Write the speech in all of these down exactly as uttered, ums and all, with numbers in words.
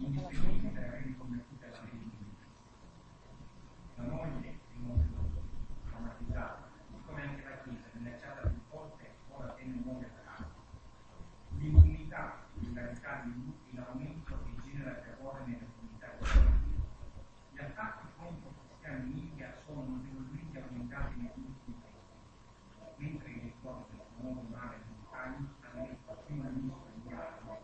sono disposti per aver riconvertito alla fede di Dio. La moglie di molto traumatizzata, come anche la Chiesa, minacciata più volte, ora tenne muore per altro. L'impunità, il radicale di gruppi in aumento che genera terrore nelle comunità cristiane. Gli attacchi contro cristiani in India sono notevolmente aumentati negli ultimi tempi, mentre i ricordi del nuovo mare di Italia hanno detto al primo ministro indiano,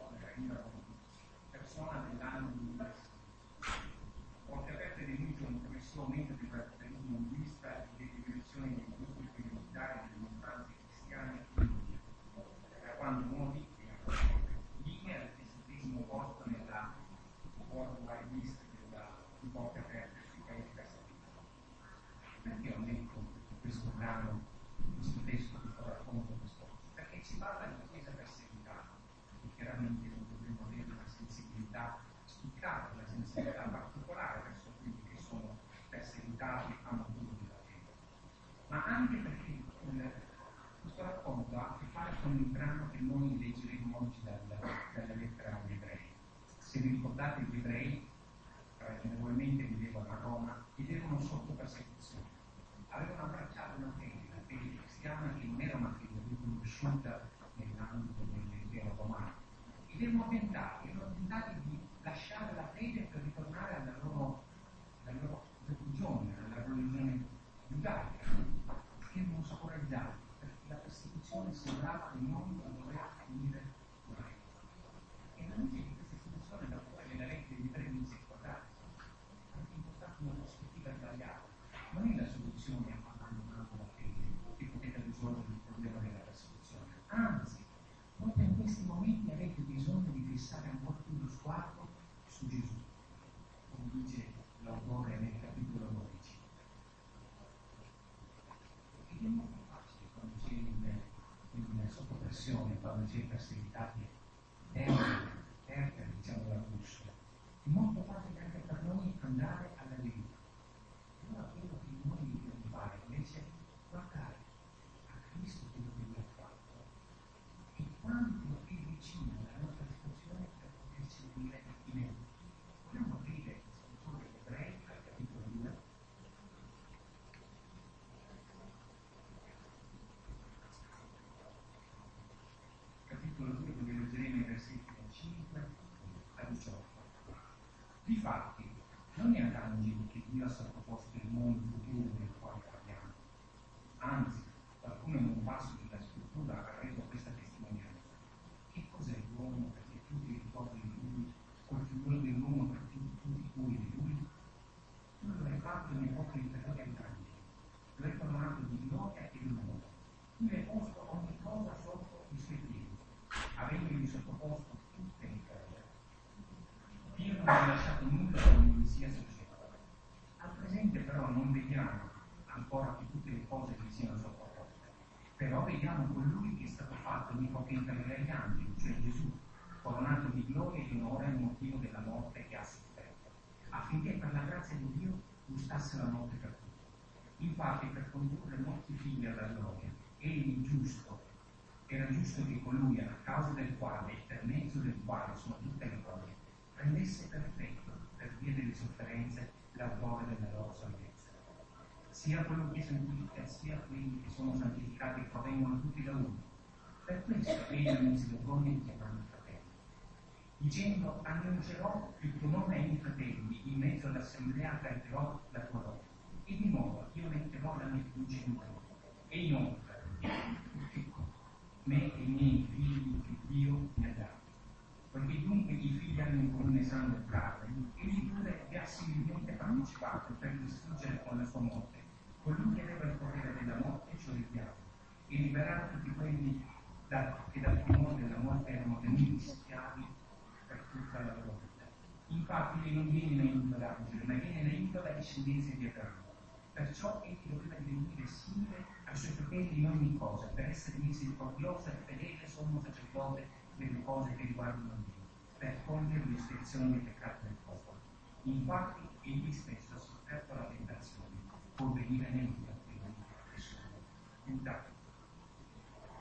persona dell'anno duemilasei. Molte aperte denunce un progressivo aumento del radicalismo buddista e delle direzioni dei gruppi prioritari delle minoranze cristiane in India, da quando Modi linea al ventesimo posto nella Worldwide List della riporte aperte sui paesi perseguitati. Perché ho letto questo brano, questo testo che racconto questo? Perché ci parla di chiesa perseguitata, e chiaramente non dovremmo avere una sensibilità spiccata, una sensibilità particolare verso quelli che sono perseguitati a motivo della fede. Ma anche perché il, questo racconto ha a che fare con il brano che noi leggeremo oggi dal, dalla lettera agli ebrei. Se vi ricordate, gli ebrei, ragionevolmente vivevano a Roma, vivevano sotto persecuzione. Avevano abbracciato una fede, la fede cristiana, che non era una fede riconosciuta nell'ambito dell'impero romano. E erano tentati, erano tentati di lasciare la fede per ritornare alla loro, alla loro religione, alla religione giudaica. Erano scoraggiati, perché la persecuzione sembrava che non doveva finire mai. E la luce di questa situazione, da fuori nella lettura di ebrei, non si è guardata, perché impostato una prospettiva sbagliata. Non è la soluzione a abbandonare la fede che potete risolvere il problema della persecuzione. Anzi, proprio in questi momenti avete bisogno di fissare ancora più lo sguardo su Gesù, come dice l'autore nel capitolo dodici. Ed è molto facile quando c'è in, in sotto pressione, quando c'è perseguitati, perdere, perdere, diciamo, la bussola. È molto facile anche per noi andare alla deriva. Allora quello che noi dobbiamo fare invece è guardare a Cristo quello che lui ha fatto e quanto è vicino alla nostra situazione per poterci unire in Lui. Vogliamo aprire la scrittura degli ebrei al capitolo due? Capitolo due, dove leggeremo i versetti da cinque a diciotto. Difatti, non è ad angeli che Dio ha sottoposto il mondo futuro del quale parliamo. Anzi, qualcuno in un passo della scrittura ha reso questa testimonianza. Che cos'è l'uomo perché tu ti ricordi di lui, o il figlio dell'uomo perché tu ti curi di lui? Tu lo hai fatto nei pochi inferiori agli angeli, lo hai coronato di gloria e di onore. Tu hai posto ogni cosa sotto i suoi piedi, avendogli sottoposto tutte le cose. Dio non ha lasciato nulla che non gli sia successo. Al presente però non vediamo ancora che tutte le cose gli siano sottoposte, però vediamo colui che è stato fatto onnipotente agli angeli, cioè Gesù, coronato di gloria e di onore al motivo della morte che ha sofferto, affinché per la grazia di Dio gustasse la morte per tutti. Infatti, per condurre molti figli alla gloria, egli giusto, era giusto che colui a causa del quale e per mezzo del quale sono tutte le cose, rendesse perfetto, per via delle sofferenze, l'autore della loro salvezza. Sia quello che santifica, sia quelli che sono santificati provengono tutti da uno. Per questo egli non si vergogna di chiamarli fratelli, dicendo: annuncerò il tuo nome ai miei fratelli, in mezzo all'assemblea canterò la tua lode. E di nuovo io metterò la mia fiducia in te. E inoltre, me e i miei figli che Dio mi ha dato. Poiché dunque i figli hanno in comune sangue e carne, egli pure vi ha similmente partecipato per distruggere con la sua morte colui che aveva il potere della morte, cioè il diavolo, e liberare tutti quelli da, che dal timore della morte erano tenuti schiavi per tutta la loro vita. Infatti egli non viene in aiuto d'angeli, ma viene in aiuto da discendenza di Abramo. Perciò egli doveva divenire simile ai suoi fratelli in ogni cosa, per essere misericordioso e fedele sommo sacerdote delle cose che riguardano Dio, per togliere l'espiazione dei peccati del popolo. Infatti egli stesso ha sofferto la tentazione, può venire nemico di quelli che sono tentati.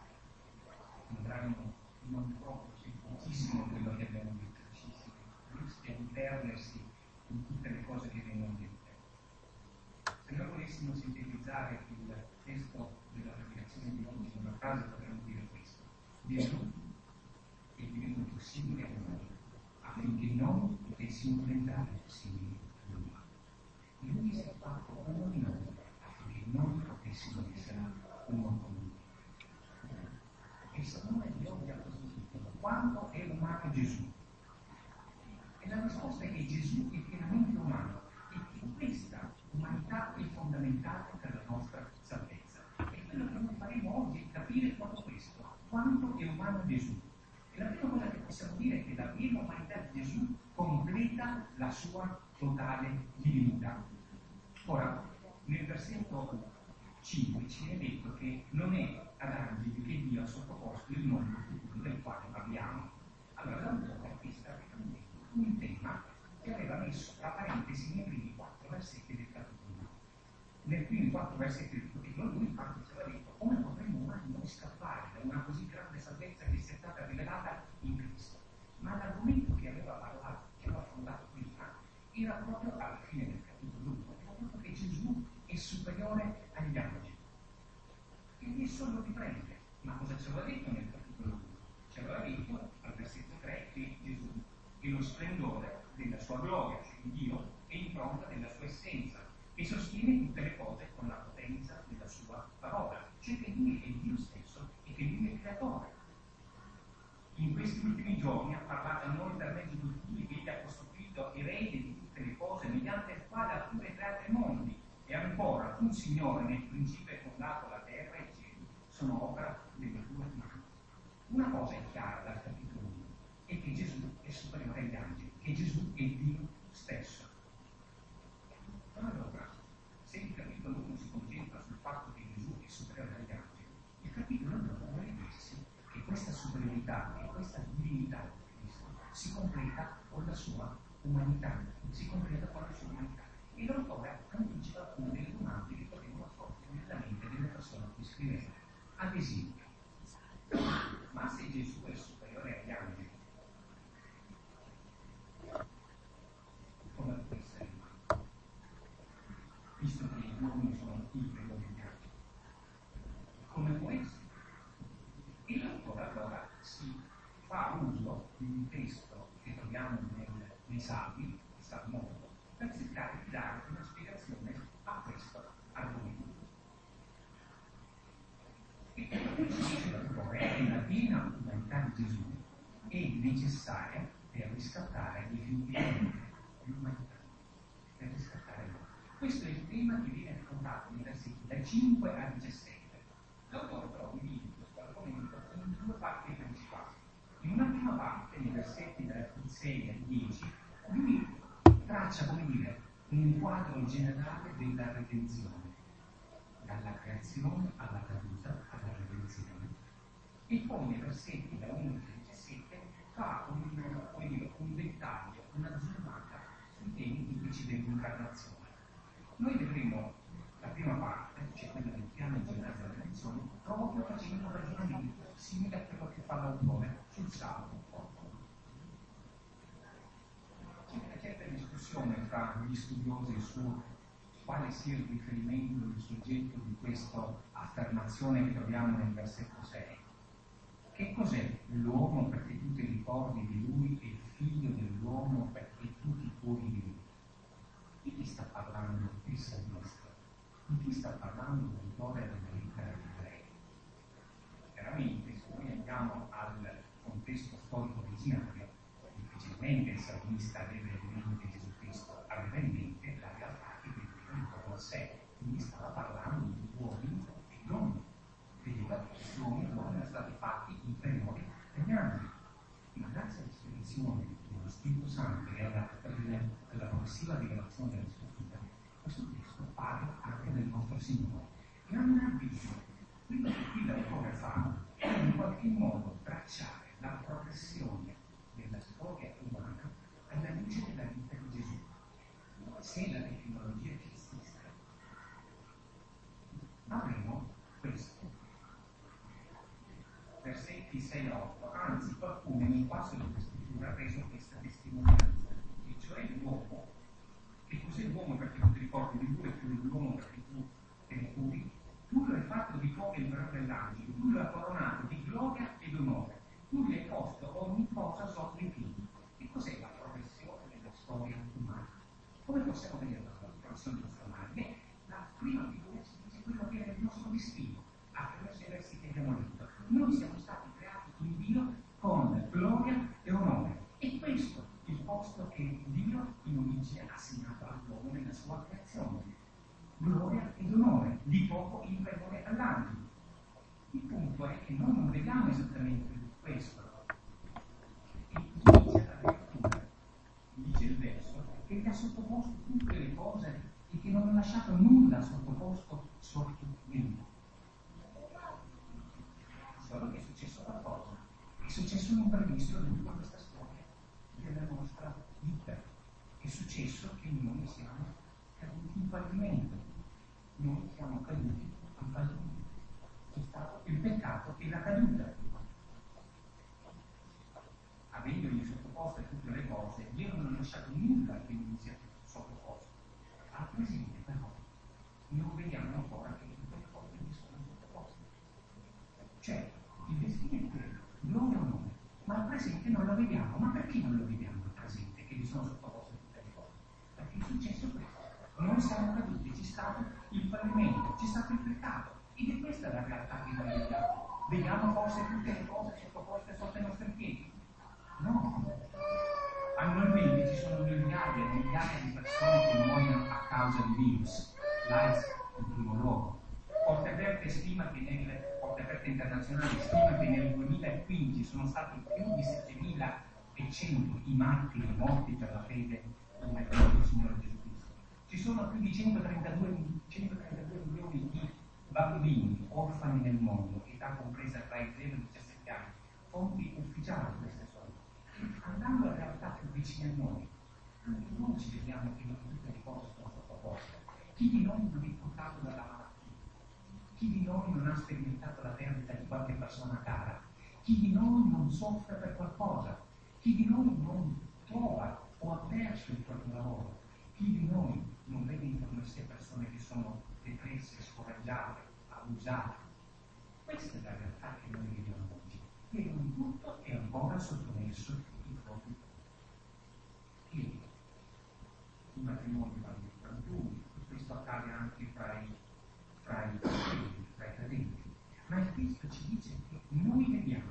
Un brano non proprio semplicissimo quello che abbiamo detto, imperdersi in tutte le cose che vengono dette. Se noi volessimo sintetizzare il testo della predicazione di oggi in una frase potremmo dire questo: Gesù è divenuto simile a noi affinché noi potessimo diventare simili a lui. Lui si è fatto uno di noi affinché noi potessimo essere uno con lui. E Salomone di oggi ha questo titolo: quanto è umano Gesù? E la risposta è che Gesù è pienamente umano e che questa umanità è fondamentale per la nostra salvezza. E quello che noi faremo oggi è capire proprio questo: quanto è umano Gesù. E la prima cosa che possiamo dire è che la piena umanità di Gesù completa la sua totale divinità. Ora, nel versetto cinque ci è detto che non è ad angeli che Dio ha sottoposto il mondo del quale parliamo. Allora, l'autore qui sta riprendendo un tema che aveva messo tra parentesi nei primi quattro versetti del capitolo. Nei primi quattro versetti del capitolo lui infatti ci aveva detto: come potremmo mai noi scappare da una così grande salvezza che sia stata rivelata in Cristo? Ma l'argomento che aveva parlato, che aveva affrontato prima, era proprio alla fine del capitolo due, era proprio che Gesù è superiore agli angeli. E adesso lo riprende. Ma cosa ci aveva detto nel capitolo due? Ci aveva detto al versetto tre che Gesù è lo splendore della sua gloria, cioè di Dio, è impronta della sua essenza e sostiene tutte le cose con la potenza della sua parola, cioè che lui è Dio stesso e che lui è il creatore. In questi ultimi giorni ha parlato a noi per mezzo di cui egli ha costituito erede di tutte le cose, mediante il quale ha pure creato i mondi. E ancora, un Signore nel principio è fondato la terra e i cieli, sono opera delle tue mani. Una cosa è chiara dal capitolo uno, è che Gesù è superiore agli angeli, che Gesù è Dio stesso. Allora, se il capitolo uno si concentra sul fatto che Gesù è superiore agli angeli, il capitolo due vuole dirsi che questa superiorità e questa divinità di Cristo si completa con la sua umanità, si completa con la sua umanità. E l'autore anticipa alcune delle domande che potevano sorgere nella mente delle persone a cui scriveva. Ad esempio, ma se Gesù è superiore agli angeli, come può essere umano? Visto che gli uomini sono inferiori agli angeli, come può essere? E l'autore allora si fa uso di un testo che troviamo nel, nei Salmi, il Salmo otto, per cercare di dare una spiegazione a questo argomento. E quello che ci dice l'autore è che la piena umanità di Gesù è necessaria per riscattare definitivamente l'umanità, per riscattare l'umanità. Questo è il tema che viene affrontato nei versetti da cinque a diciassette. L'autore però divide questo argomento in due parti principali. In una prima parte, nei versetti dal sei al dieci, lui traccia, come dire, un quadro generale della redenzione, dalla creazione alla caduta alla redenzione, e poi nei versetti da undici a diciassette fa un, come dire, un dettaglio, una zoomata sui temi tipici dell'incarnazione. Noi vedremo la prima parte, cioè quella del piano generale della redenzione, proprio facendo un ragionamento simile a quello che fa l'autore sul Salmo. C'è una certa discussione fra gli studiosi su quale sia il riferimento del soggetto di questa affermazione che troviamo nel versetto sei. Che cos'è l'uomo perché tu ti ricordi di lui e il figlio dell'uomo perché tu ti curi di lui? Di chi sta parlando il salmista? Di chi sta parlando l'autore della lettera agli ebrei? Chiaramente, se noi andiamo al contesto storico originario, difficilmente il salmista aveva in mente Gesù Cristo, aveva in mente la realtà che viveva intorno a sé, quindi stava parlando di uomini e donne, vedeva che gli uomini e donne erano stati fatti inferiori agli angeli, ma grazie all'esposizione dello Spirito Santo e alla, alla progressiva rivelazione della Scrittura, questo testo parla anche del nostro Signore. E a mio avviso, quello che qui l'autore fa è in qualche modo tracciare la progressione della storia umana alla luce della vita di Gesù. Se la tecnologia ci assiste, avremo questo. Versetti sei a otto, anzi qualcuno nel passo della scrittura ha reso questa testimonianza. e cioè l'uomo. Che cos'è l'uomo perché tu ti ricordi di lui, e più l'uomo perché tu te ne curi? Tu lo hai fatto di fuoco il verbo dell'angelo, tu lo hai coronato di gloria ed onore, tu gli hai posto ogni cosa sotto i piedi. E cos'è la progressione della storia umana? Come possiamo vedere la progressione della storia umana? Beh, la prima figura ci dice quello che è il nostro destino, attraverso i versi che abbiamo letto. Noi siamo stati creati in Dio con gloria e onore. E questo è il posto che Dio in origine ha assegnato all'uomo nella sua creazione. Gloria ed onore, di poco inferiore all'angelo. Il punto è che noi non vediamo esattamente questo. E dice la lettura, dice il verso, che ti ha sottoposto tutte le cose e che non ha lasciato nulla sottoposto sotto di lui. Solo che è successo qualcosa. È successo un imprevisto dentro questa storia della nostra vita. È successo che noi siamo caduti in fallimento. Noi siamo caduti in fallimento. C'è stato il peccato e la caduta. Avendogli sottoposte tutte le cose, Dio non ha lasciato nulla che non sia sottoposto. Al presente però non vediamo ancora che tutte le cose gli sono sottoposte. Cioè, il destino è quello, gloria o onore, ma al presente non lo vediamo. Ma perché non lo vediamo al presente, che gli sono sottoposte tutte le cose? Perché è successo questo. Noi siamo caduti, c'è stato il fallimento, c'è stato il peccato. Ed è questa la realtà che noi vediamo. Vediamo forse tutte le cose sottoposte sotto i nostri piedi? No. Annualmente ci sono migliaia e migliaia di persone che muoiono a causa di virus. L'AIDS in primo luogo. Portaverte stima che nel Portaverte internazionale stima che nel duemilaquindici sono stati più di settemilaecento i martiri morti per la fede nel nostro Signore Gesù Cristo. Ci sono più di centotrentadue milioni di bambini orfani nel mondo, età compresa tra i zero e i diciassette anni, fonti ufficiali di queste storie. Andando alla realtà più vicina a noi, anche noi ci vediamo che non tutte le cose sono sottoposte. Chi di noi non è toccato dalla malattia? Chi di noi non ha sperimentato la perdita di qualche persona cara? Chi di noi non soffre per qualcosa? Chi di noi non trova o ha perso il proprio lavoro? Chi di noi non vede intorno a sé persone che sono depresse, scoraggiate, abusate? Questa è la realtà che noi vediamo oggi. E non tutto è ancora sottomesso ai propri piedi. I matrimoni vanno in frantumi, questo accade anche fra i fra i credenti, fra i credenti. Ma il Cristo ci dice che noi vediamo,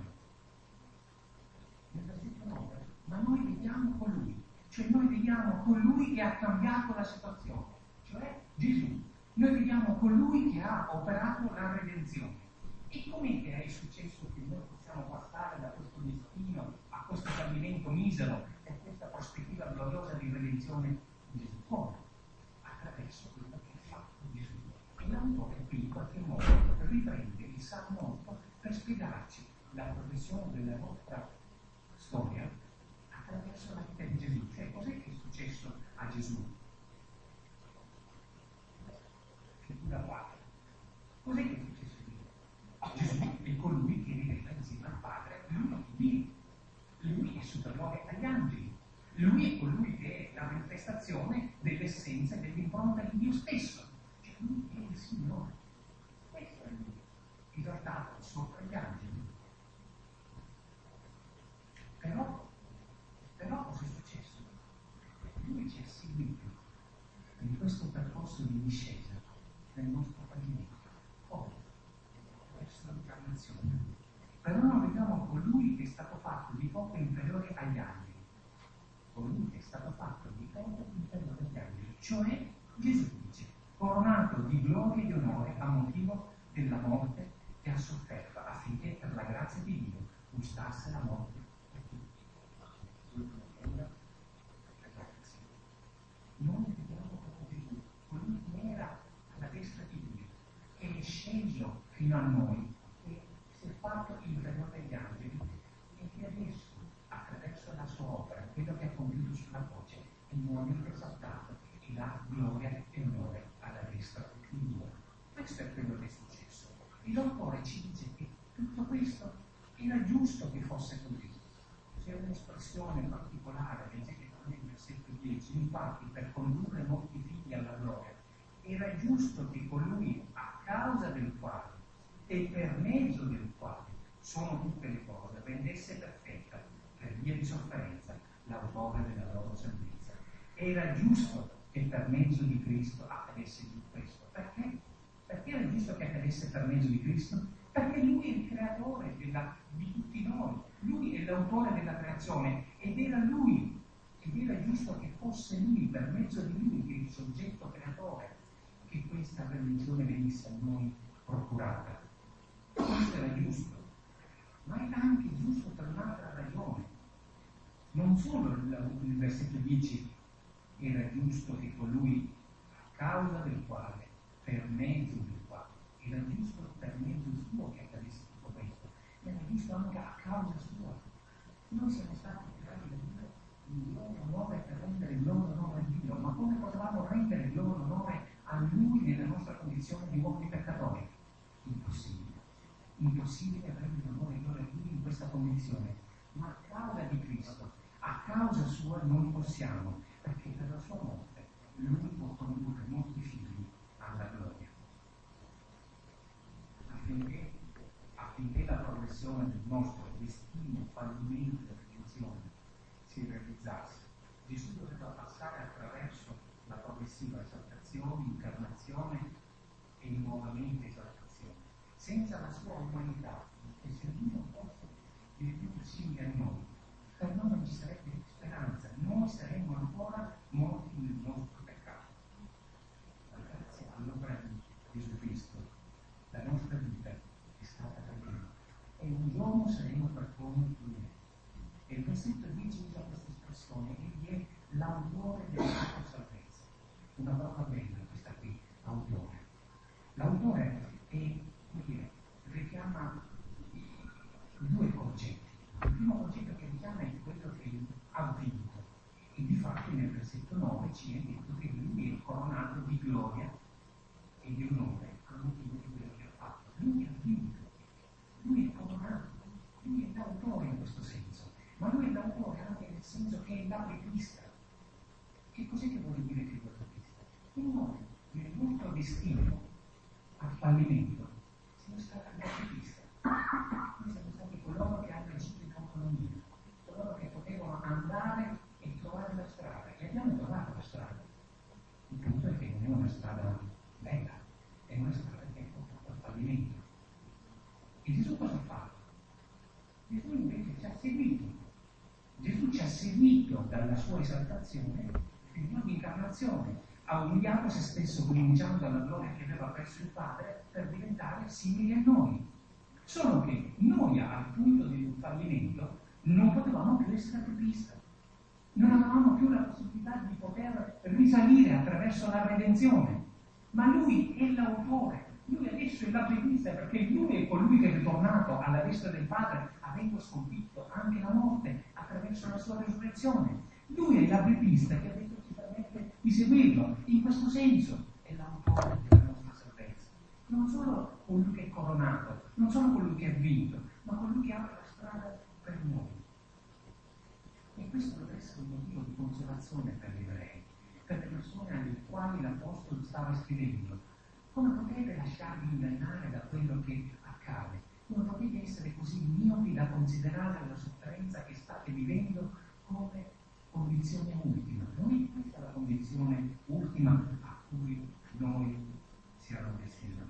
nel versetto nove, ma noi vediamo colui, cioè noi vediamo colui che ha cambiato la situazione, cioè Gesù. Noi vediamo colui che ha operato la redenzione. E com'è che è successo che noi possiamo passare da questo destino a questo fallimento misero e a questa prospettiva gloriosa di redenzione di Gesù? Come? Attraverso quello che ha fatto Gesù. E l'autore qui in qualche modo riprende il Salmo otto per spiegarci la progressione della nostra storia attraverso la vita di Gesù. Cioè, cos'è che è successo a Gesù? Scrittura quattro. Cos'è che è successo a Gesù? Gesù è colui che rivela insieme al Padre l'uno di Dio. Lui è superiore agli angeli. Lui è colui che è la manifestazione dell'essenza e dell'impronta di Dio stesso. Lui è il Signore. Questo è lui, esaltato sopra gli angeli. Però, però cosa è successo? Lui ci ha seguito in questo percorso di discesa nel nostro fallimento. Poi, verso l'incarnazione. Però non vediamo colui che è stato fatto di poco inferiore agli angeli. Colui che è stato fatto di poco inferiore agli angeli, cioè Gesù dice, coronato di gloria e di onore a motivo della morte che ha sofferto, affinché per la grazia di Dio gustasse la morte per tutti. Noi vediamo come Gesù, colui che era alla destra di Dio, che è sceso fino a noi, che si è fatto inferiore agli angeli e che adesso, attraverso la sua opera, quello che ha compiuto sulla croce, è nuovamente esaltato e dà gloria e onore alla destra di Dio. Questo è quello che è successo. E l'autore ci dice che tutto questo era giusto che fosse così. C'è un'espressione particolare, leggete nel versetto dice, infatti, per condurre molti figli alla gloria, era giusto che colui a causa del quale e per mezzo del quale sono tutte le cose rendesse perfetta, per via di sofferenza, l'autore della loro salvezza. Era giusto che per mezzo di Cristo accadesse tutto questo. Perché? Perché era giusto che accadesse per mezzo di Cristo? Perché Lui è il creatore della, di tutti noi, Lui è l'autore della creazione ed era Lui, ed era giusto che fosse Lui, per mezzo di Lui, che è il soggetto creatore, che questa religione venisse a noi procurata. Questo era giusto, ma era anche giusto per un'altra ragione. Non solo il, il versetto dieci era giusto che colui a causa del quale, per mezzo del quale, era giusto per mezzo suo che accadesse tutto questo, era giusto anche a causa sua. Noi siamo stati creati da Dio in loro onore per rendere il loro onore a Dio, ma come potevamo rendere il loro onore a Lui nella nostra condizione di uomini peccatori? Impossibile. Impossibile rendere onore e gloria a Dio in questa condizione, ma a causa di Cristo, a causa sua noi possiamo, perché per la sua morte Lui può condurre molti figli alla gloria. Affinché, affinché la progressione del nostro destino, fallimento e redenzione si realizzasse, Gesù doveva passare attraverso la progressiva esaltazione, incarnazione e nuovamente esaltazione. Senza la sua umanità, e se Lui non fosse il più simile a noi, per noi non ci sarebbe speranza, noi saremmo ancora morti nel nostro peccato. Ma grazie all'opera di Gesù Cristo, la nostra vita è stata redenta e un giorno saremo per come Lui è. E il versetto dice usa questa espressione, Egli è l'autore della nostra salvezza. Una parola bella questa qui, autore. L'autore è, come dire, richiama due concetti. Il primo concetto che richiama è quello che ha vinto. E di fatto nel versetto nove ci è detto che Lui è coronato di gloria e di onore a motivo di quello che ha fatto. Lui ha vinto, Lui è coronato, Lui è l'autore in questo senso, ma Lui è l'autore anche nel senso che è l'apripista. Che cos'è che vuole dire che è l'apripista? E noi, nel nostro destino al fallimento, siamo stati l'apripista. Noi siamo stati coloro che hanno agito in autonomia, coloro che potevano andare e trovare la strada, e abbiamo trovato la strada. Il punto è che non è una strada bella, è una strada che ha portato al fallimento. E Gesù cosa ha fatto? Gesù invece ci ha seguito. Gesù ci ha seguito dalla sua esaltazione fino all'incarnazione. Ha umiliato se stesso cominciando dalla gloria che aveva presso il Padre per diventare simili a noi. Solo che noi al punto di fallimento non potevamo più essere apripista. Non avevamo più la possibilità di poter risalire attraverso la redenzione. Ma Lui è l'autore. Lui adesso è l'apripista perché Lui è colui che è ritornato alla destra del Padre avendo sconfitto anche la morte attraverso la sua resurrezione. Lui è l'apripista che adesso ci permette di seguirlo. In questo senso è l'autore della nostra salvezza. Non solo colui che è coronato, non solo colui che ha vinto, ma colui che apre la strada per noi. E questo deve essere un motivo di consolazione per gli ebrei, per le persone alle quali l'Apostolo stava scrivendo. Come potete lasciarvi ingannare da quello che accade? Come potete essere così miopi da considerare la sofferenza che state vivendo come condizione ultima? Non è questa la condizione ultima a cui noi siamo destinati.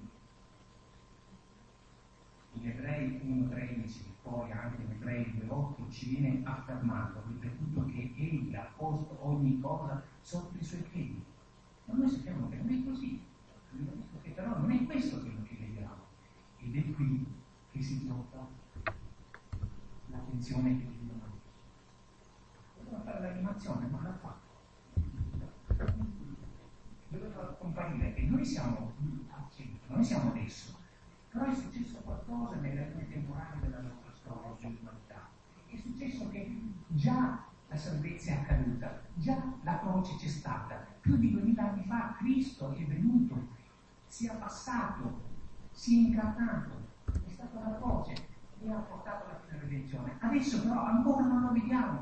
In Ebrei uno tredici, poi anche in Ebrei due otto, ci viene affermato, ripetuto, che Egli ha posto ogni cosa sotto i suoi piedi. Ma noi sappiamo che non è così. Abbiamo detto che però non è questo quello che vediamo. Ed è qui che si trova l'attenzione che Dio ha. Doveva fare l'animazione, ma l'ha fatto. Doveva comparire, e noi siamo al centro, noi siamo adesso. Però è successo qualcosa nelle linee temporali della nostra storia dell'umanità. È successo che già la salvezza è accaduta, già la croce c'è stata. Più di duemila anni fa Cristo è venuto, si è passato, si è incarnato, è stato alla croce e ha portato la fine redenzione. Adesso però ancora non lo vediamo.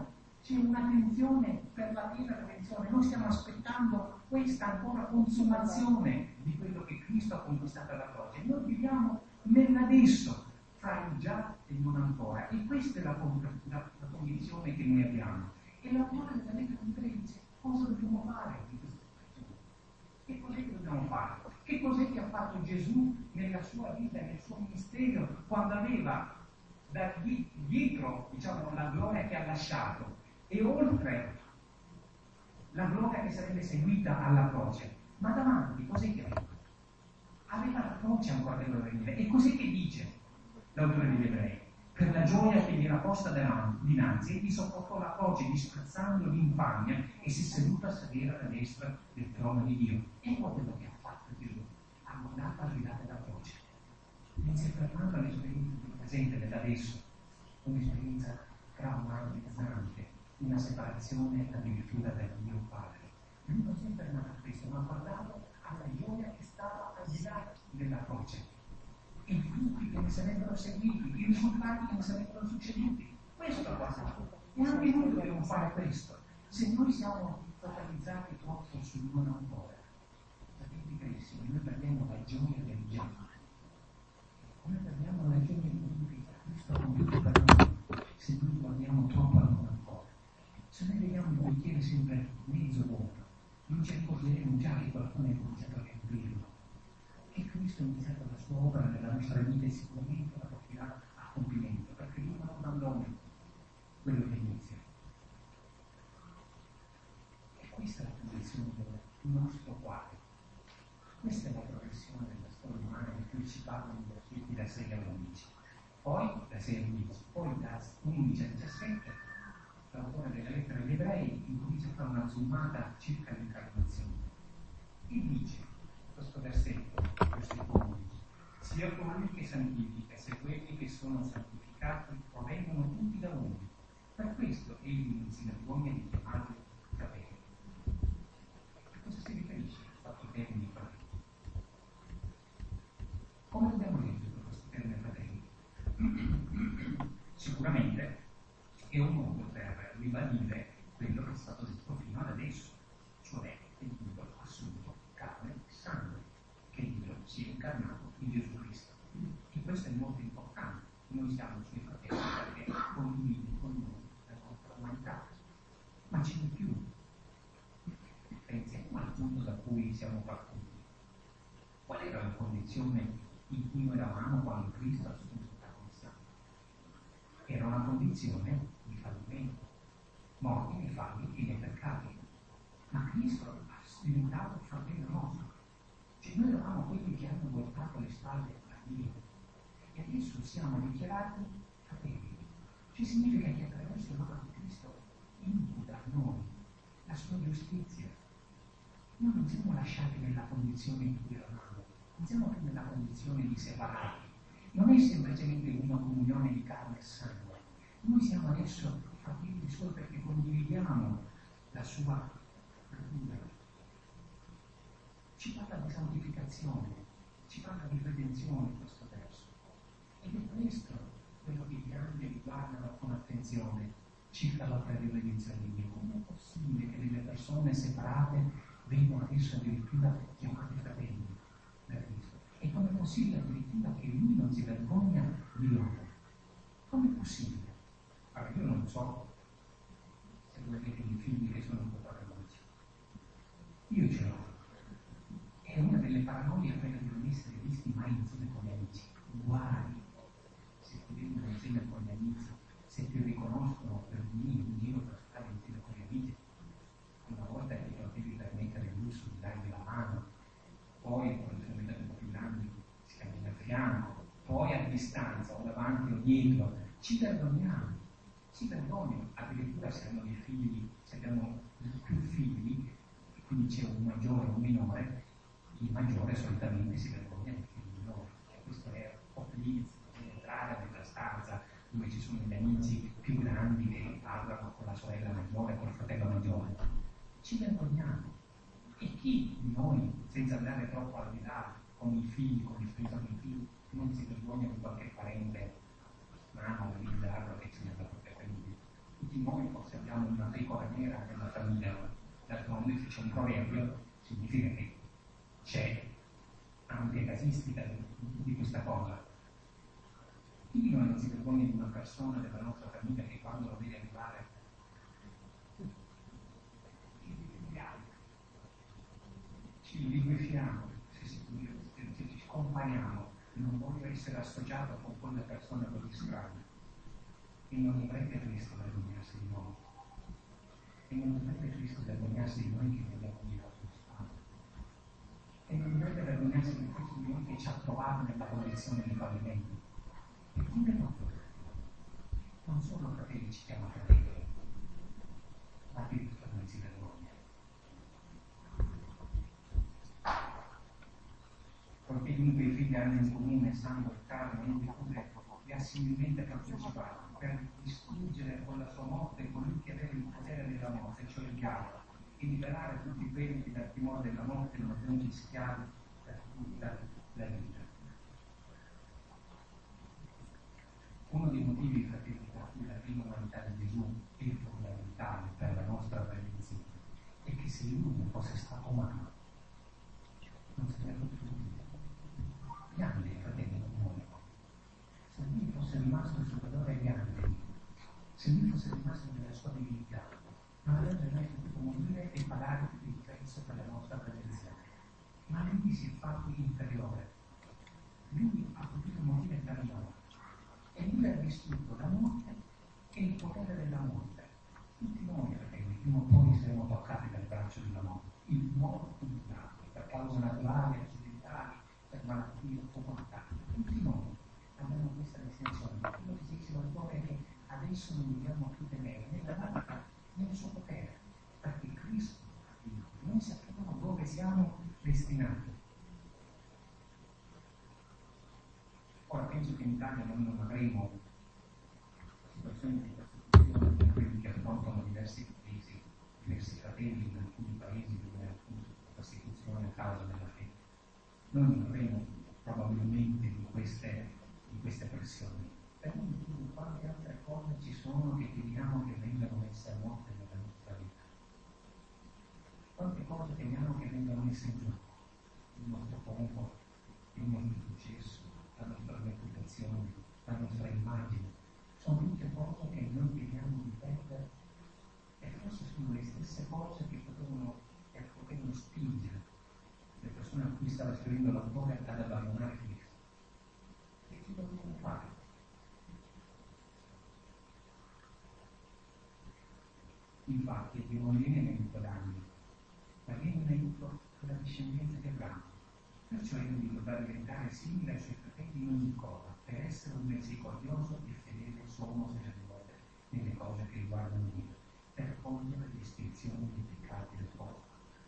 c'è un'attenzione per la piena redenzione. Noi stiamo aspettando questa ancora consumazione di quello che Cristo ha conquistato alla croce. Noi viviamo nell'adesso, fra il già e il non ancora, e questa è la, la, la condizione che noi abbiamo. E l'autore della lettera di Ebrei dice: cosa dobbiamo fare in questa situazione? Che cos'è che dobbiamo fare? Che cos'è che ha fatto Gesù nella sua vita, nel suo ministero, quando aveva da dietro, diciamo, la gloria che ha lasciato e oltre la gloria che sarebbe seguita alla croce, ma davanti cos'è che aveva? Aveva la croce ancora da venire. E cos'è che dice l'autore degli Ebrei? Per la gioia che gli era posta dinanzi, egli sopportò la croce disprezzando l'infamia e si è seduto a sedere alla destra del trono di Dio. Ecco quello che ha fatto Gesù: ha mandato a ridare la croce. Non si è fermato all'esperienza del presente, dell'adesso, un'esperienza traumatizzante, una separazione addirittura da Dio Padre. Lui non si è fermato a questo, ma ha guardato alla gioia che stava al di là della croce, i frutti che ne sarebbero seguiti, i risultati che ne sarebbero succeduti. Questo ha guardato. E anche noi dobbiamo fare questo. Se noi siamo focalizzati troppo sul non ancora, sapete carissimi, noi perdiamo la gioia del già. Noi perdiamo la gioia di quello che Cristo ha compiuto per noi, se noi guardiamo troppo al non ancora. Se noi vediamo il bicchiere sempre mezzo vuoto, non ci accorgeremo già che qualcuno è cominciato a riempirlo. Che Cristo ha iniziato la sua opera nella nostra vita e sicuramente la porterà a compimento, perché Lui non abbandona quello che inizia. E questa è la condizione del nostro quadro. Questa è la progressione della storia umana di cui ci parlano i versetti da sei a undici. Poi da sei a undici, poi da undici a diciassette, l'autore della lettera agli Ebrei incomincia a fare una zoomata circa l'incarnazione. E dice, questo versetto, versetto undici: sia colui che santifica, sia quelli che sono santificati provengono tutti da Lui. Per questo egli non si vergogna di chiamarli fratelli. A cosa si riferisce il fatto termine fratelli? Come dobbiamo leggere questo termine fratelli? Sicuramente è un modo per ribadire quello che è stato detto fino ad adesso, cioè che Dio ha assunto carne e sangue, che Dio si è incarnato in Gesù Cristo. E questo è molto importante. Noi siamo suoi fratelli perché condivide con noi la nostra umanità. Ma c'è di più. Pensiamo al punto da cui siamo partiti. Qual era la condizione in cui noi eravamo quando Cristo ha assunto carne e sangue? Era una condizione di fallimento, morti nei falli e nei peccati. Ma Cristo ha diventato fratello nostro. Cioè noi eravamo quelli che hanno voltato le spalle a Dio. E adesso siamo dichiarati fratelli. Cioè significa che attraverso l'opera di Cristo imputa a noi la sua giustizia. Noi non siamo lasciati nella condizione in cui eravamo, non siamo più nella condizione di separati. Non è semplicemente una comunione di carne e sangue. Noi siamo adesso fratelli suoi perché condividiamo la sua natura. Ci parla di santificazione, ci parla di redenzione in questo verso. Ed è questo quello che gli angeli guardano con attenzione circa l'opera di redenzione di Dio. Come è possibile che delle persone separate vengono adesso addirittura chiamate fratelli da Cristo? E come è possibile addirittura che Lui non si vergogna di loro? Come è possibile? Allora, io non so se voi avete dei figli che sono un po' paranoici. Io ce l'ho. E una delle paranoie è quella di non essere visti mai insieme con gli amici. Guai se ti vedono insieme con gli amici, se ti riconoscono per venire in giro per stare insieme con gli amici. Una volta che potevi permettere il lusso di dargli la mano, poi quando sono diventati un po' più grandi si cammina a fianco, poi a distanza o davanti o dietro, ci vergogniamo. Si vergognano, addirittura se hanno dei figli, se abbiamo più figli, e quindi c'è un maggiore o un minore, il maggiore solitamente si vergogna del figlio minore. E questo è obbligio di entrare nella stanza dove ci sono gli amici più grandi che parlano con la sorella maggiore, con il fratello maggiore. Ci vergogniamo. E chi di noi, senza andare troppo al di là, con i figli, con il figlio dei figli, non si vergogna di qualche parente, mamma o bizzarro che ce ne va proprio per lui? tutti noi forse abbiamo una pecora nera nella famiglia, d'altronde se c'è un proverbio significa che c'è ampia casistica di, di questa cosa. Chi di noi non si vergogna di una persona della nostra famiglia che quando lo vede arrivare ci liquefiamo, se, se, se ci scompariamo, non voglio essere associato con quella persona così strana. E non dovrebbe Cristo vergognarsi di noi. E non dovrebbe Cristo vergognarsi di noi che abbiamo girato lo Stato. E non dovrebbe vergognarsi di Cristo di noi che ci ha trovato nella condizione di fallimento. Eppure no. Non solo fratelli ci chiama fratelli, ma Cristo non si vergogna. Poiché dunque i figli hanno in comune sangue, carne e virtù, li ha similmente partecipato per distruggere con la sua morte colui che aveva il potere della morte, cioè il diavolo, e liberare tutti quelli che dal timore della morte non erano schiavi per tutta la vita. Uno dei motivi, fratelli, per cui la prima umanità di Gesù è fondamentale per la nostra redenzione è che se lui non fosse stato umano, non sarebbe potuto. Gli angeli, fratelli, non muoiono. Se lui fosse rimasto il superiore agli angeli, se lui fosse rimasto nella sua divinità, non avrebbe mai potuto morire e pagare il prezzo per la nostra redenzione. Ma lui si è fatto inferiore. Lui ha potuto morire per noi. E lui ha distrutto la morte e il potere della morte. Tutti noi, fratelli, prima o poi saremo toccati dal braccio della morte. Il modo culturale, per cause naturali, accidentali, per malattie o mortali. Tutti noi abbiamo questa distinzione. Quello che si dice l'autore è che adesso non dobbiamo più temere né la morte né il suo potere, perché Cristo ha vinto. Noi sappiamo dove siamo destinati. Ora penso che in Italia noi non avremo situazioni di persecuzione come quelli che affrontano diversi paesi, diversi fratelli in alcuni paesi dove appunto la persecuzione a causa della fede. Noi non avremo probabilmente di queste, di queste pressioni. Per cui quante altre cose ci sono che chiediamo che vengano messe a morte nella nostra vita. Quante cose temiamo che vengano messe in gioco. Il nostro comfort, il nostro successo, la nostra reputazione, la nostra immagine, sono tutte cose che noi vediamo di perdere e forse sono le stesse cose che potevano, che potevano spingere le persone a cui stava scrivendo l'autore ad abbandonare Cristo. E che dobbiamo fare? Infatti Dio non viene in aiuto ad anni, ma viene in aiuto alla discendenza di Abramo. Perciò egli dovrà diventare simile ai suoi fratelli in ogni cosa, per essere un misericordioso e fedele sommo sacerdote nelle cose che riguardano Dio, per compiere l'espiazione dei peccati del popolo.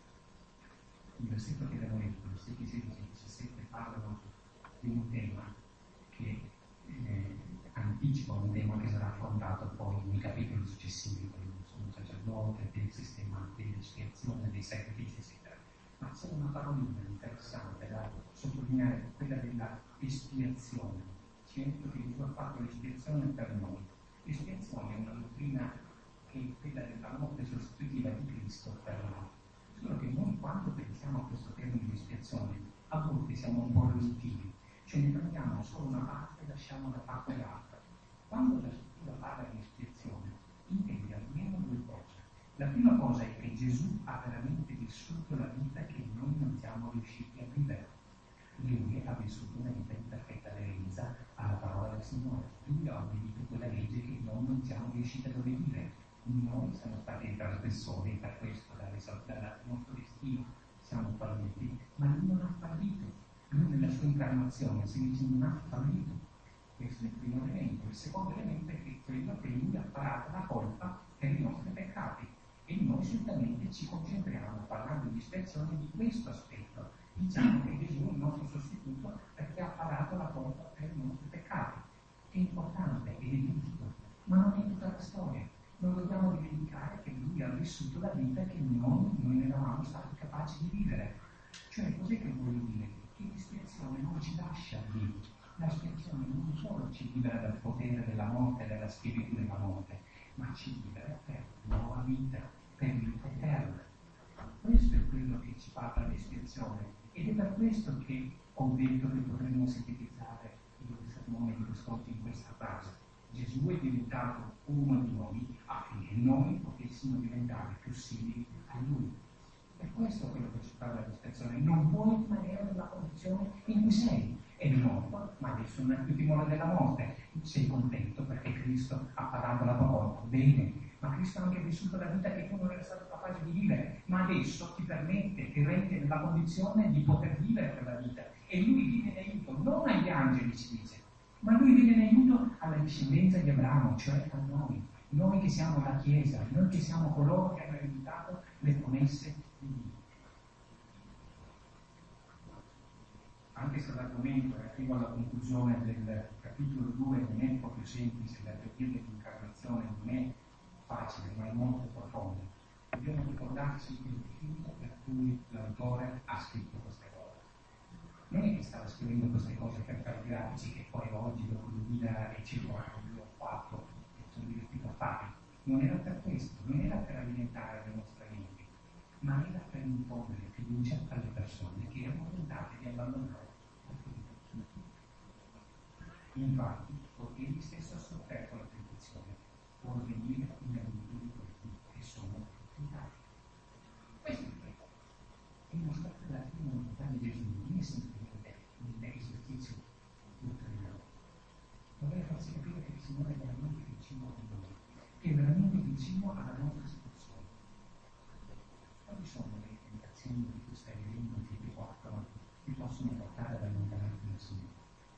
Il versetto che abbiamo letto, versetti sedici e diciassette, parlano di un tema che eh, anticipa un tema che sarà affrontato poi nei capitoli successivi, del sommo sacerdote, del sistema dell'espiazione, dei sacrifici, eccetera. Ma c'è una parolina interessante da sottolineare, quella della espiazione. Ci è detto che Gesù ha fatto l'espiazione per noi. L'espiazione è una dottrina che è quella della morte sostitutiva di Cristo per noi. Solo che noi quando pensiamo a questo termine di espiazione, a volte siamo un po' riduttivi, cioè ne prendiamo solo una parte e lasciamo da parte l'altra. Quando la scrittura parla di espiazione, intende almeno due cose. La prima cosa è che Gesù ha veramente vissuto la vita che noi non siamo riusciti a vivere. Lui ha vissuto una vita in perfetta aderenza alla parola del Signore. Lui ha obbedito quella legge che noi non siamo riusciti ad obbedire. Noi siamo stati i trasgressori e per questo dal nostro destino siamo falliti, ma lui non ha fallito. Lui nella sua incarnazione si dice non ha fallito. Questo è il primo elemento. Il secondo elemento è che quello che lui ha parato la colpa per i nostri peccati. E noi certamente ci concentriamo, parlando di espiazione, di questo aspetto. Diciamo che Gesù è il nostro sostituto perché ha pagato la colpa per i nostri peccati. È importante, è giusto, ma non è tutta la storia. Non dobbiamo dimenticare che lui ha vissuto la vita che noi non eravamo stati capaci di vivere. Cioè, cos'è che voglio dire? Che l'espiazione non ci lascia lì. La l'espiazione non solo ci libera dal potere della morte e dalla schiavitù della morte, ma ci libera per nuova vita, per vita eterna. Questo è quello che ci parla l'espiazione, ed è per questo che ho detto che dovremmo sintetizzare il sermone di quest'oggi in questa frase. Gesù è diventato uno di noi affinché noi potessimo diventare più simili a Lui. E questo è quello che ci parla l'espiazione. Non puoi rimanere nella condizione in cui sei. È morto, ma adesso non è più timore della morte. Sei contento perché Cristo ha pagato la tua volta. Bene, ma Cristo ha anche vissuto la vita che tu non eri stato capace di vivere, ma adesso ti permette, ti rende nella condizione di poter vivere quella vita. E Lui viene in aiuto, non agli angeli, ci dice, ma Lui viene in aiuto alla discendenza di Abramo, cioè a noi. Noi che siamo la Chiesa, noi che siamo coloro che hanno aiutato le promesse di Dio. Anche se l'argomento, e arrivo alla conclusione del capitolo due, non è proprio semplice, la teoria dell'incarnazione non è facile, ma è molto profonda. Dobbiamo ricordarci il motivo per cui l'autore ha scritto queste cose. Non è che stava scrivendo queste cose per fare grafici che poi oggi, dopo duemilacinque anni, io ho fatto e sono divertito a fare. Non era per questo, non era per alimentare le nostre menti, ma era per imporre fiducia alle persone che erano tentate di abbandonare la fede. Infatti, poiché egli stesso ha sofferto la tentazione, può venire in aiuto di quelli che sono tentati. Questo è il vero. E mostrate la prima unità di Gesù non è semplicemente un esercizio ulteriore. Vorrei farsi capire che il Signore è veramente vicino a noi, che è veramente vicino alla nostra situazione. Quali sono le tentazioni di cui stai vivendo che ti portano, ti possono portare ad allontanarti dal Signore?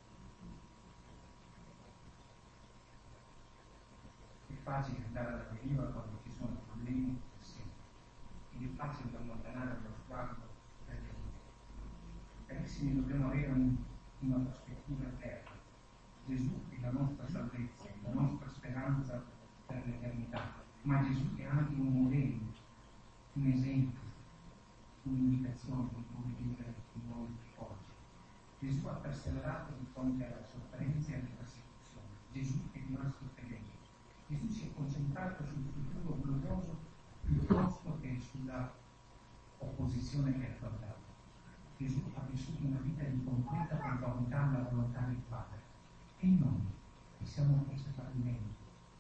È facile andare alla deriva quando ci sono problemi, sì. Ed è facile allontanare lo sguardo da Gesù. Carissimi, dobbiamo avere un, una prospettiva eterna. Gesù è la nostra salvezza, la nostra speranza per l'eternità, ma Gesù è anche un modello, un esempio, un'indicazione di come vivere noi oggi. Gesù ha perseverato di fronte alla sofferenza e alle persecuzioni. Gesù è rimasto fedele. Gesù si è concentrato sul futuro glorioso piuttosto che sulla opposizione che ha affrontato. Gesù ha vissuto una vita di completa conformità alla volontà del Padre. E noi, che siamo questo tradimento,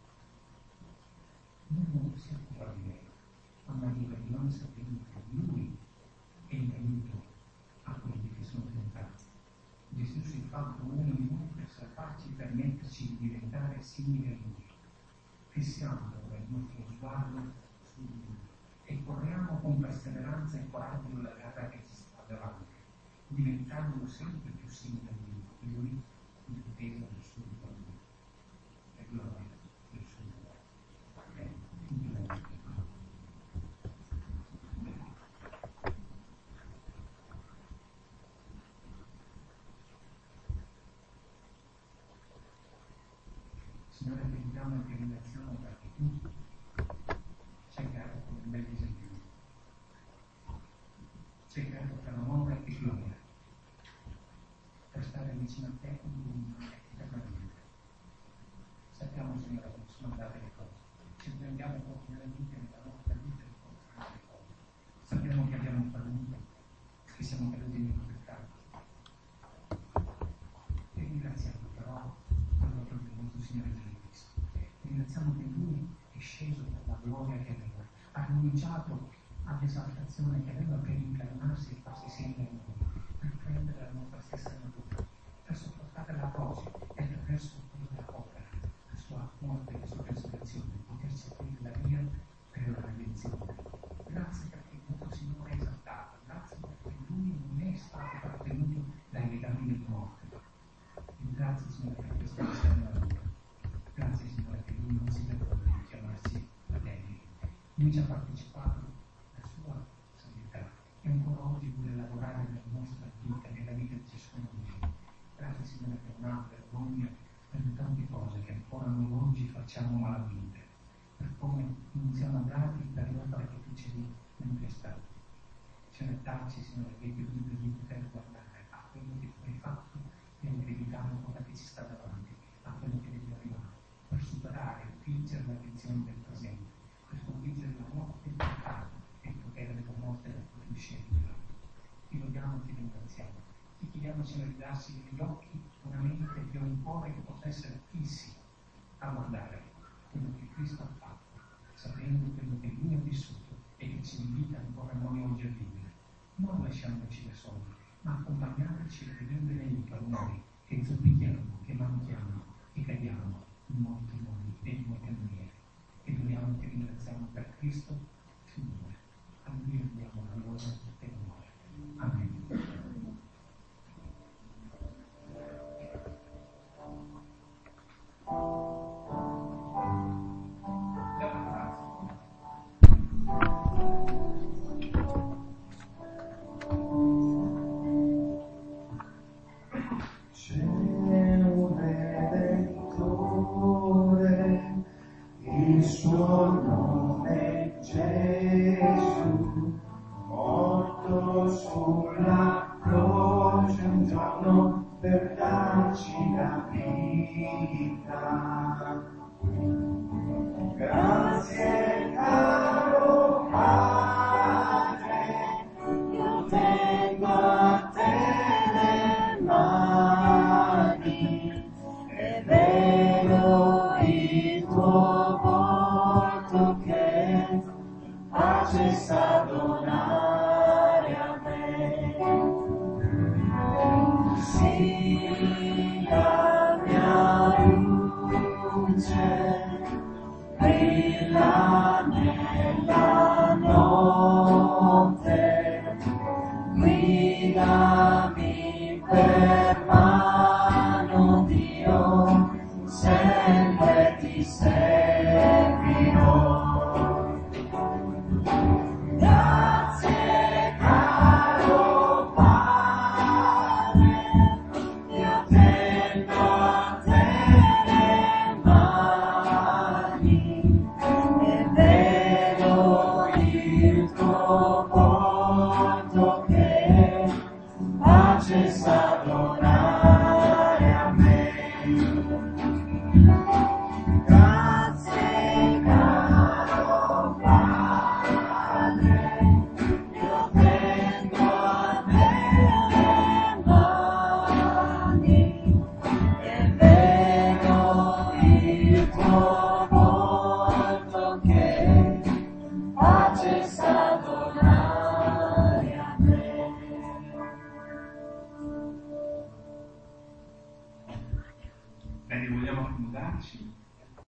noi non possiamo tradimento, ma dire di non sapere che Lui è in aiuto a quelli che sono tentati. Gesù si è fatto uno di noi per salvarci, per metterci di diventare simili a Lui. Fissiamo il nostro sguardo su Lui e corriamo con perseveranza e coraggio la gara che ci sta davanti, diventando sempre più simili a Lui. Lui il peso del suo ritorno e gloria del suo nome. Amen. Signore, ti ringraziamo e ti ringraziamo perché tu sei creato come un bel esempio. Sei creato per amore e gloria, per stare vicino a te in eternamente. Sappiamo, Signore, che sono andate le cose. Ci prendiamo quotidianamente nella nostra vita di confrontare le cose. Sappiamo che abbiamo fallito, che siamo caduti nei peccati. E ringraziamo però per l'opera del nostro Signore Gesù Cristo. Ringraziamo che Lui è sceso per la gloria che aveva, ha rinunciato all'esaltazione che aveva per incarnarsi e farsi simile a noi, per prendere la nostra stessa natura, per sopportare la croce e attraverso quella opera, la sua morte e la sua resurrezione, poterci aprire la via per la redenzione. Grazie perché il nostro Signore è esaltato, grazie perché Lui non è stato trattenuto dai legami di morte. E grazie, Signore, per questa esterna vita. Grazie, Signore, che Lui non si vergogna di chiamarsi fratelli. Lui ci ha partecipato alla sua sanità e ancora oggi vuole lavorare nella nostra vita, nella vita di ciascuno di noi. Grazie, Signore, per una vergogna, per le tante cose che ancora noi oggi facciamo malamente, per come non siamo grati per l'opera che tu ci hai manifestato. Signore, dacci, Signore, l'equilibrio di poter guardare a quello che tu hai fatto e l'eredità ancora che ci sta davanti, a quello che deve arrivare, per superare sconfiggere la visione del presente, per sconfiggere la morte del peccato e il potere della morte del tuo scelta. Ti lodiamo, ti ringraziamo. Ti chiediamo, Signore, di darsi negli occhi una mente e un cuore che possa essere fissi a guardare quello che Cristo ha fatto, sapendo quello che Lui ha vissuto e che ci invita ancora noi oggi a vivere. Non lasciandoci da soli, ma accompagnandoci a rivendere aiuto a noi che zoppichiamo, che manchiamo, che cadiamo in molti modi e in molte maniere. E dobbiamo ti ringraziamo per Cristo, Signore. A Lui andiamo la gloria e l'amore. Amen. Il suo nome Gesù, morto sulla croce un giorno per darci la vita. Grazie caro Padre, io tengo a te le mani, e vedo il tuo volto che pace sa donare a me. Sì, la mia luce brilla nella notte, guidami per mano, Dio, sempre ti servirò. Grazie caro Padre, io tengo a te le mani e vedo il tuo volto che pace sa donare a me. Grazie caro Padre, io tengo a te le mani e vedo il tuo volto che pace sa donare a me. Bene, vogliamo accomodarci?